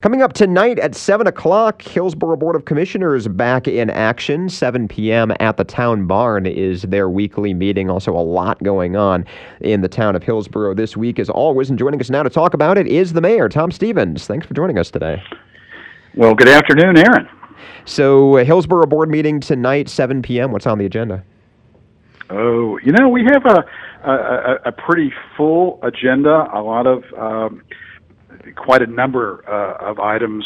Coming up tonight at 7 o'clock, Hillsborough Board of Commissioners back in action. 7 p.m. at the Town Barn is their weekly meeting. Also a lot going on in the town of Hillsborough this week as always. And joining us now to talk about it is the mayor, Tom Stevens. Thanks for joining us today. Well, good afternoon, Aaron. So Hillsborough Board meeting tonight, 7 p.m. What's on the agenda? Oh, we have a pretty full agenda, quite a number of items,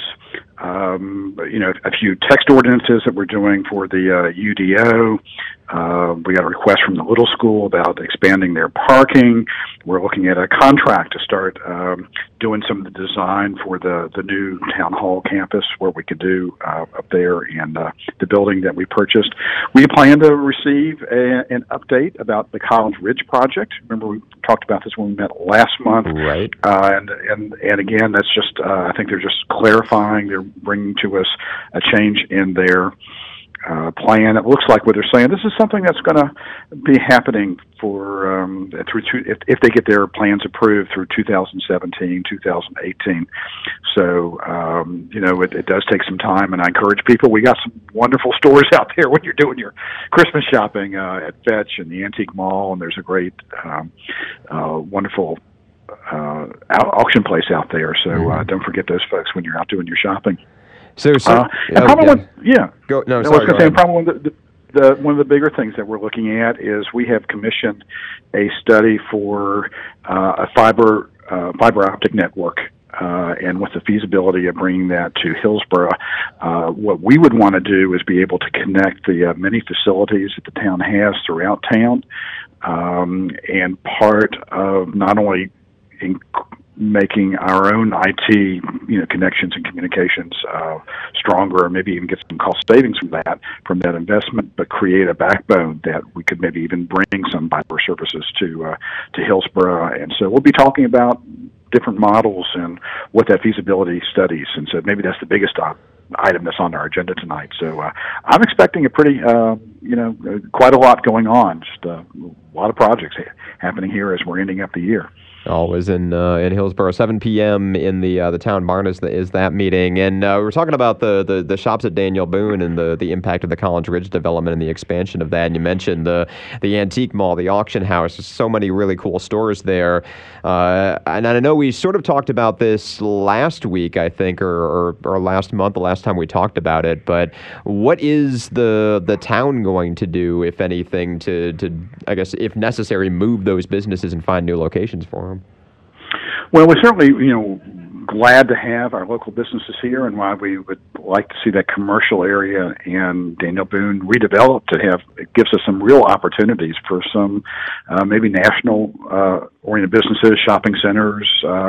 a few text ordinances that we're doing for the UDO. We got a request from the Little School about expanding their parking. We're looking at a contract to start doing some of the design for the new town hall campus, where we could do up there in the building that we purchased. We plan to receive an update about the Collins Ridge project. Remember, we talked about this when we met last month. Right. And again, that's just I think they're just clarifying. They're bringing to us a change in their plan. It looks like what they're saying, this is something that's going to be happening for if they get their plans approved through 2017, 2018. So it does take some time, and I encourage people. We got some wonderful stores out there when you're doing your Christmas shopping at Fetch and the Antique Mall, and there's a great, wonderful auction place out there. So don't forget those folks when you're out doing your shopping. Go. No, I was going to say, probably one of the bigger things that we're looking at is we have commissioned a study for a fiber optic network, and what's the feasibility of bringing that to Hillsborough. What we would want to do is be able to connect the many facilities that the town has throughout town, and part of not only making our own IT, connections and communications stronger, or maybe even get some cost savings from that investment, but create a backbone that we could maybe even bring some fiber services to Hillsborough. And so we'll be talking about different models and what that feasibility studies. And so maybe that's the biggest item that's on our agenda tonight. So I'm expecting a pretty, quite a lot going on. Just a lot of projects happening here as we're ending up the year. Always in Hillsborough, 7 p.m. in the Town Barn is that meeting, and we're talking about the shops at Daniel Boone and the impact of the Collins Ridge development and the expansion of that. And you mentioned the Antique Mall, the auction house. There's so many really cool stores there, and I know we sort of talked about this last week, I think, or last month, the last time we talked about it. But what is the town going to do, if anything, to I guess, if necessary, move those businesses and find new locations for them? Well, we're certainly, glad to have our local businesses here, and why we would like to see that commercial area in Daniel Boone redeveloped it gives us some real opportunities for some maybe national oriented businesses, shopping centers.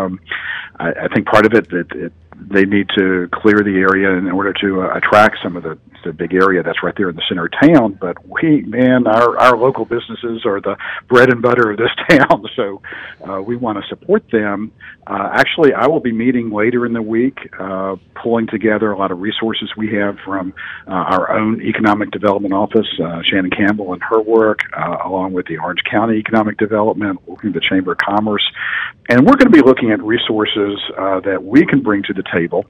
I think part of it they need to clear the area in order to attract some of the big area that's right there in the center of town. But our local businesses are the bread and butter of this town, so we want to support them. Actually, I will be meeting later in the week, pulling together a lot of resources we have from our own economic development office, Shannon Campbell and her work, along with the Orange County Economic Development, working with the Chamber of Commerce. And we're going to be looking at resources that we can bring to the table.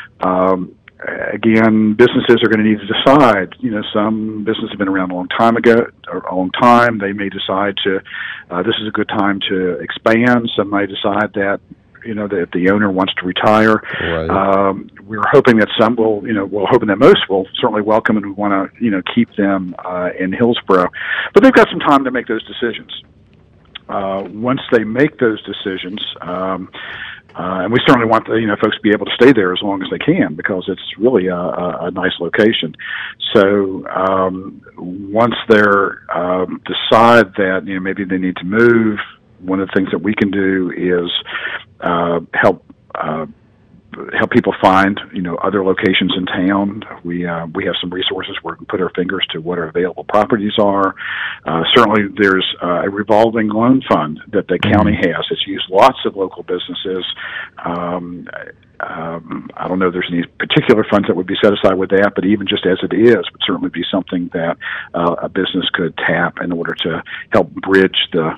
Again, businesses are going to need to decide. Some businesses have been around a long time. They may decide this is a good time to expand. Some may decide that, that the owner wants to retire. Right. We're hoping that some will, we're hoping that most will certainly welcome, and we want to, keep them in Hillsborough. But they've got some time to make those decisions. Once they make those decisions, and we certainly want folks to be able to stay there as long as they can, because it's really a nice location. So once they're decide that maybe they need to move, one of the things that we can do is help people find other locations in town. We have some resources where we can put our fingers to what our available properties are. Certainly, there's a revolving loan fund that the county has. It's used lots of local businesses. I don't know if there's any particular funds that would be set aside with that, but even just as it is, would certainly be something that a business could tap in order to help bridge the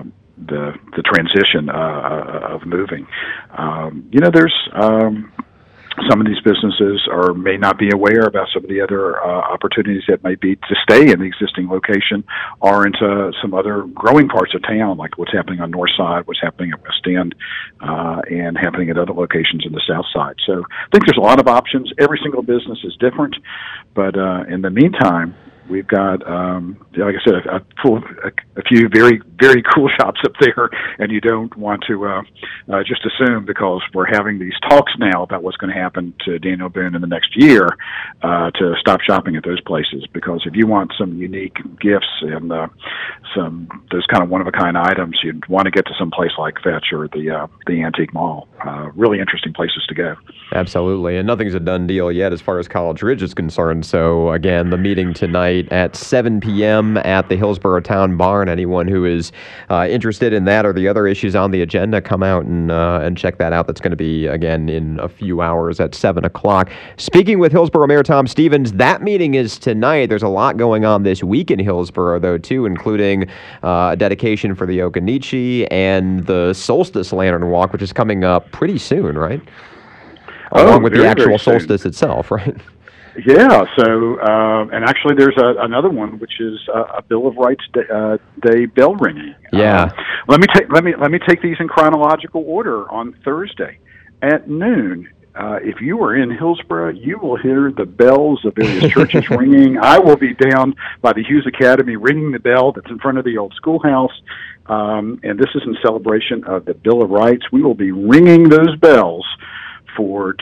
transition of moving. There's Some of these businesses may not be aware about some of the other opportunities that might be to stay in the existing location or into some other growing parts of town, like what's happening on North Side, what's happening at West End, and happening at other locations in the South Side. So I think there's a lot of options. Every single business is different, but in the meantime, we've got, like I said, a few very, very cool shops up there, and you don't want to just assume, because we're having these talks now about what's going to happen to Daniel Boone in the next year, to stop shopping at those places. Because if you want some unique gifts and those kind of one-of-a-kind items, you'd want to get to some place like Fetch or the Antique Mall. Really interesting places to go. Absolutely, and nothing's a done deal yet as far as College Ridge is concerned. So again, the meeting tonight at 7 p.m. at the Hillsborough Town Barn. Anyone who is interested in that or the other issues on the agenda, come out and check that out. That's going to be, again, in a few hours at 7 o'clock. Speaking with Hillsborough Mayor Tom Stevens, that meeting is tonight. There's a lot going on this week in Hillsborough, though, too, including a dedication for the Occoneechee and the Solstice Lantern Walk, which is coming up pretty soon, right? Along with the actual solstice itself, right? Yeah. So, and actually, there's another one, which is a Bill of Rights Day bell ringing. Yeah. Let me take these in chronological order. On Thursday at noon, if you are in Hillsborough, you will hear the bells of various churches ringing. I will be down by the Hughes Academy ringing the bell that's in front of the old schoolhouse. And this is in celebration of the Bill of Rights. We will be ringing those bells for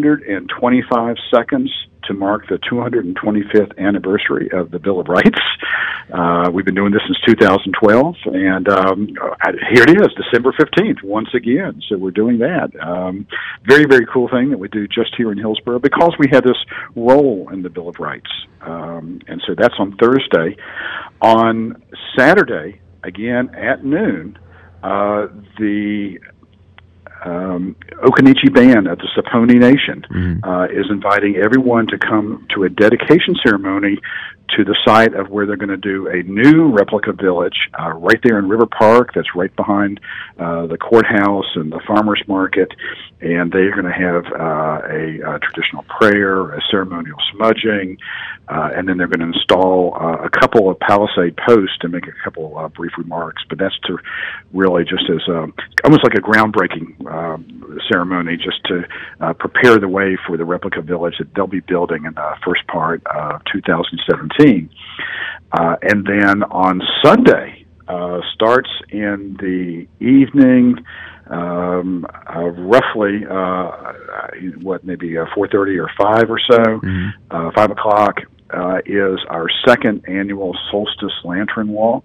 225 seconds to mark the 225th anniversary of the Bill of Rights. We've been doing this since 2012, and here it is, December 15th, once again. So we're doing that. Very, very cool thing that we do just here in Hillsborough, because we have this role in the Bill of Rights. And so that's on Thursday. On Saturday, again at noon, the Occoneechee Band at the Saponi Nation is inviting everyone to come to a dedication ceremony to the site of where they're going to do a new replica village right there in River Park. That's right behind the courthouse and the farmers market. And they're going to have a traditional prayer, a ceremonial smudging, and then they're going to install a couple of palisade posts to make a couple of brief remarks. But that's to really just as almost like a groundbreaking ceremony, just to prepare the way for the replica village that they'll be building in the first part of 2017. And then on Sunday, starts in the evening, roughly maybe 4:30 or 5 or so. 5 o'clock is our second annual Solstice Lantern Walk.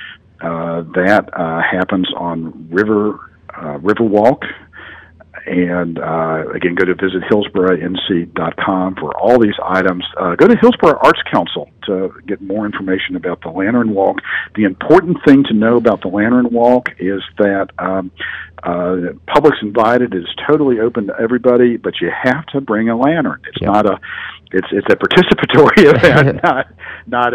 That happens on Riverwalk. And again, go to visit HillsboroughNC.com for all these items. Go to Hillsborough Arts Council to get more information about the Lantern Walk. The important thing to know about the Lantern Walk is that public's invited. It's totally open to everybody, but you have to bring a lantern. It's not a it's a participatory event, not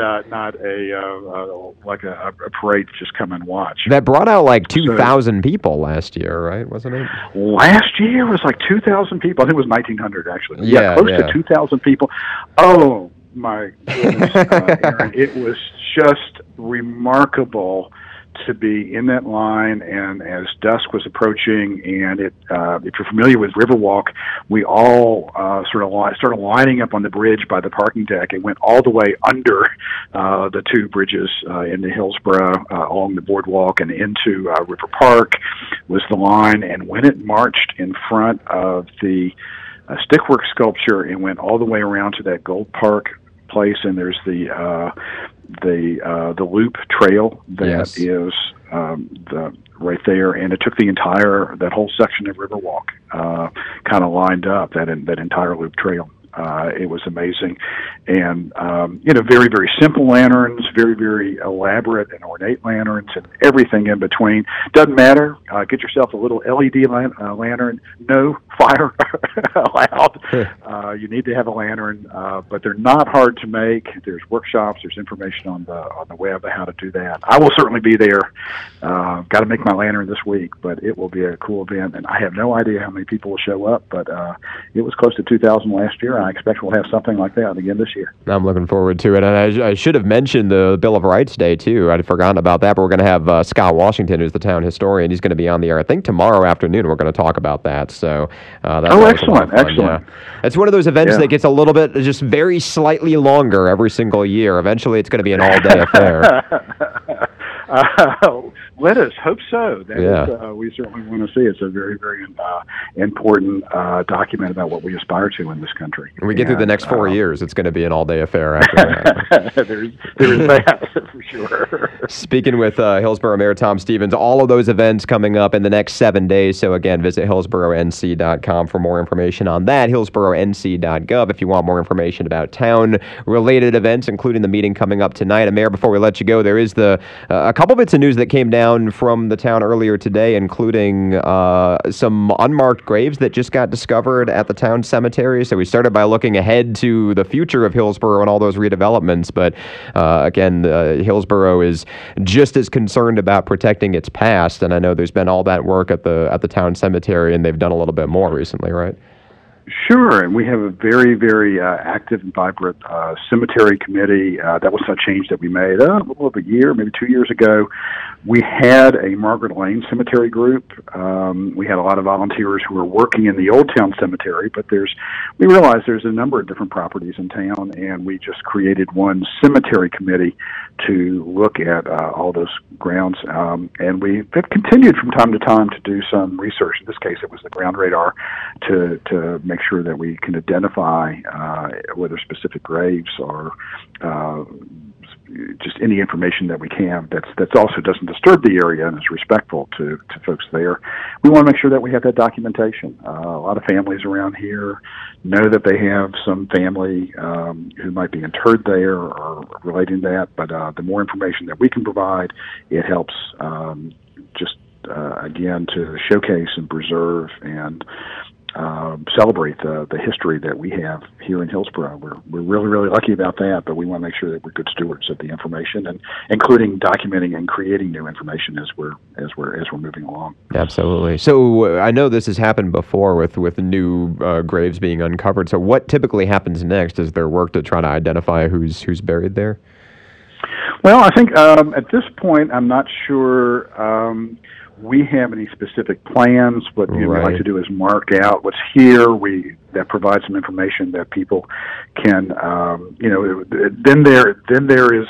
a like a parade to just come and watch. That brought out like 2,000 people last year, right? Wasn't it? Last year was like 2,000 people. I think it was 1,900 actually. Yeah, close to 2,000 people. Oh my goodness, Aaron! It was just remarkable to be in that line, and as dusk was approaching, and if you're familiar with Riverwalk, we all started lining up on the bridge by the parking deck. It went all the way under the two bridges into Hillsborough, along the boardwalk and into River Park was the line, and when it marched in front of the stickwork sculpture and went all the way around to that Gold Park place, and there's the loop trail that is right there, and it took that whole section of Riverwalk kind of lined up, that entire loop trail. It was amazing. And, very, very simple lanterns, very, very elaborate and ornate lanterns, and everything in between. Doesn't matter. Get yourself a little LED lantern. No fire allowed. You need to have a lantern, but they're not hard to make. There's workshops. There's information on the web of how to do that. I will certainly be there. Got to make my lantern this week, but it will be a cool event, and I have no idea how many people will show up, but it was close to 2,000 last year. I expect we'll have something like that again this year. I'm looking forward to it, and I should have mentioned the Bill of Rights Day, too. I'd forgotten about that, but we're going to have Scott Washington, who's the town historian. He's going to be on the air, I think, tomorrow afternoon. We're going to talk about that, so that's excellent. Yeah. It's one of those events that gets a little bit, just very slightly longer every single year. Eventually, it's going to be an all-day affair. Let us hope so. We certainly want to see. It's a very, very important document about what we aspire to in this country. When we get through the next 4 years, it's going to be an all-day affair after that. there is that, for sure. Speaking with Hillsborough Mayor Tom Stevens, all of those events coming up in the next 7 days. So again, visit hillsboroughNC.com for more information on that. hillsboroughNC.gov if you want more information about town-related events, including the meeting coming up tonight. And Mayor, before we let you go, there is a couple bits of news that came down from the town earlier today, including some unmarked graves that just got discovered at the town cemetery. So we started by looking ahead to the future of Hillsborough and all those redevelopments. But again, Hillsborough is just as concerned about protecting its past. And I know there's been all that work at the town cemetery, and they've done a little bit more recently, right? Sure, and we have a very, very active and vibrant cemetery committee. That was a change that we made a little over a year, maybe 2 years ago. We had a Margaret Lane Cemetery group. We had a lot of volunteers who were working in the Old Town Cemetery, but we realized there's a number of different properties in town, and we just created one cemetery committee to look at all those grounds. And we've continued from time to time to do some research. In this case, it was the ground radar to make sure that we can identify whether specific graves or just any information that we can that also doesn't disturb the area and is respectful to folks there. We want to make sure that we have that documentation. A lot of families around here know that they have some family who might be interred there or relating to that, but the more information that we can provide, it helps again to showcase and preserve and celebrate the history that we have here in Hillsborough. We're really, really lucky about that, but we want to make sure that we're good stewards of the information, and including documenting and creating new information as we're moving along. Absolutely. So I know this has happened before with new graves being uncovered. So what typically happens next? Is there work to try to identify who's buried there? Well, I think at this point, I'm not sure we have any specific plans. What we like to do is mark out what's here. That provides some information that people can, Then there is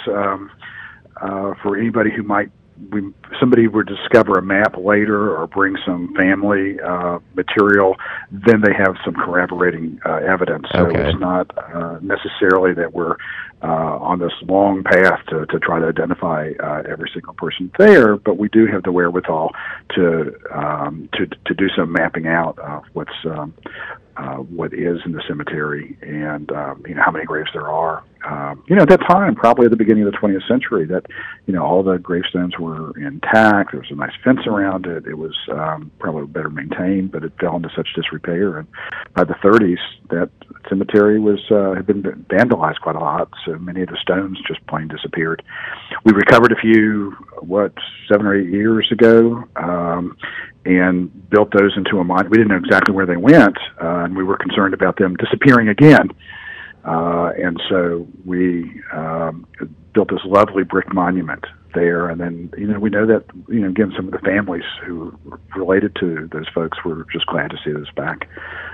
for anybody who somebody would discover a map later or bring some family material, then they have some corroborating evidence. So it's not necessarily that we're on this long path to try to identify every single person there, but we do have the wherewithal to do some mapping out of what is in the cemetery and how many graves there are. At that time, probably at the beginning of the 20th century, that all the gravestones were intact. There was a nice fence around it. It was probably better maintained, but it fell into such disrepair. And by the 30s, that cemetery had been vandalized quite a lot. So many of the stones just plain disappeared. We recovered a few 7 or 8 years ago. And built those into a monument. We didn't know exactly where they went, and we were concerned about them disappearing again. And so we built this lovely brick monument there. And then, we know that, again, some of the families who related to those folks were just glad to see those back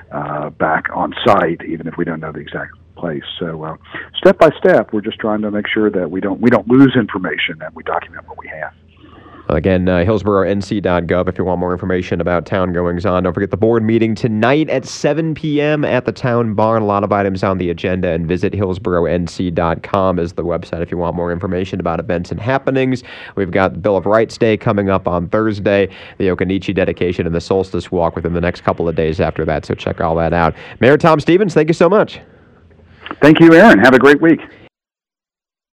on site, even if we don't know the exact place. So step by step, we're just trying to make sure that we don't lose information, and we document what we have. Again, hillsboroughNC.gov if you want more information about town goings-on. Don't forget the board meeting tonight at 7 p.m. at the Town Barn. A lot of items on the agenda, and visit hillsboroughNC.com is the website if you want more information about events and happenings. We've got the Bill of Rights Day coming up on Thursday, the Okanichi dedication, and the Solstice Walk within the next couple of days after that, so check all that out. Mayor Tom Stevens, thank you so much. Thank you, Aaron. Have a great week.